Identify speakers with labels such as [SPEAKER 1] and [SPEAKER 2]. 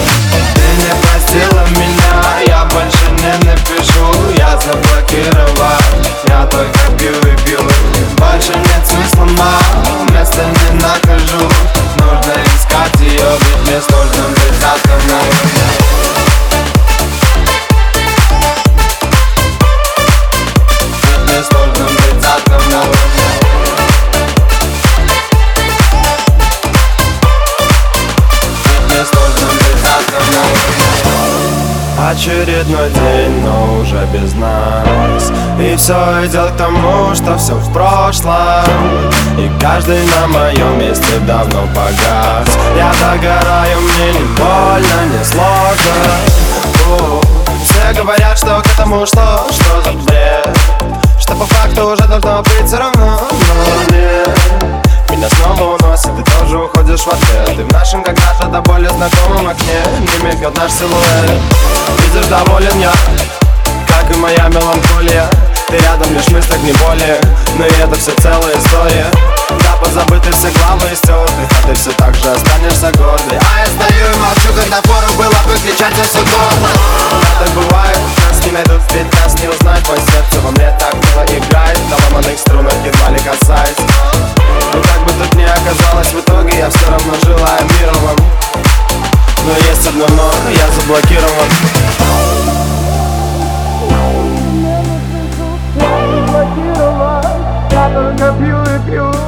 [SPEAKER 1] Ты не простила меня, я больше не напишу. Я заблокировал, я только пью и пью. Больше нет смысла, мам, места не нахожу. Нужно искать ее, ведь мне сложно быть завтра. Мне сложно быть завтра. Мне сложно быть завтра. Очередной день, но уже без нас. И все идет к тому, что все в прошлом. И каждый на моем месте давно погас. Я догораю, мне не больно, не сложно. Все говорят, что к этому что за бред, что по факту уже должно быть все равно. Но нет, меня снова уносит, ты тоже уходишь в ответ. И в нашем когда-то до боли знакомом окне не мигает наш силуэт. Видишь, доволен я, как и моя меланхолия. Ты рядом, лишь в мыслях не более. Но и это все целая история. Да, позабыты все главы и стерты, а ты все так же останешься гордой. А я стою и молчу, когда пору было бы кричать все гордо. Да, так бывает, нас не найдут, ведь нас не узнать. Мое сердце во мне так мило играет, на ломаных струнах едва ли касаясь. Но как бы тут ни оказалось, в итоге я все равно желаю мира вам. Но есть одно но, я заблокирован. Я только пью и пью.